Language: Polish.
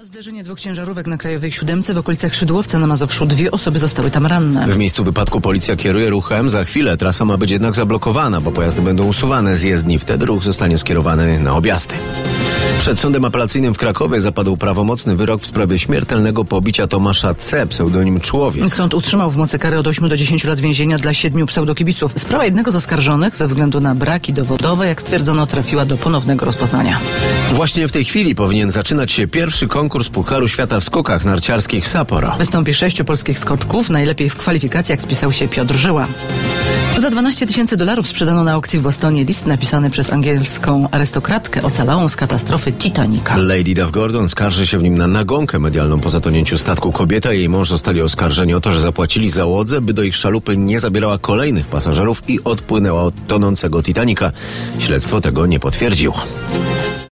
Zderzenie dwóch ciężarówek na Krajowej Siódemce w okolicach Szydłowca na Mazowszu. 2 osoby zostały tam ranne. W miejscu wypadku policja kieruje ruchem. Za chwilę trasa ma być jednak zablokowana, bo pojazdy będą usuwane z jezdni. Wtedy ruch zostanie skierowany na objazdy. Przed sądem apelacyjnym w Krakowie zapadł prawomocny wyrok w sprawie śmiertelnego pobicia Tomasza C., pseudonim Człowiek. Sąd utrzymał w mocy kary od 8 do 10 lat więzienia dla 7 pseudokibiców. Sprawa jednego z oskarżonych, ze względu na braki dowodowe, jak stwierdzono, trafiła do ponownego rozpoznania. Właśnie w tej chwili powinien zaczynać się pierwszy konkurs Pucharu Świata w skokach narciarskich w Sapporo. Wystąpi 6 polskich skoczków. Najlepiej w kwalifikacjach spisał się Piotr Żyła. Za $12 000 sprzedano na aukcji w Bostonie list napisany przez angielską arystokratkę ocalałą z katastrofy Titanica. Lady Duff Gordon skarży się w nim na nagonkę medialną po zatonięciu statku. Kobieta i jej mąż zostali oskarżeni o to, że zapłacili załodze, by do ich szalupy nie zabierała kolejnych pasażerów i odpłynęła od tonącego Titanica. Śledztwo tego nie potwierdziło.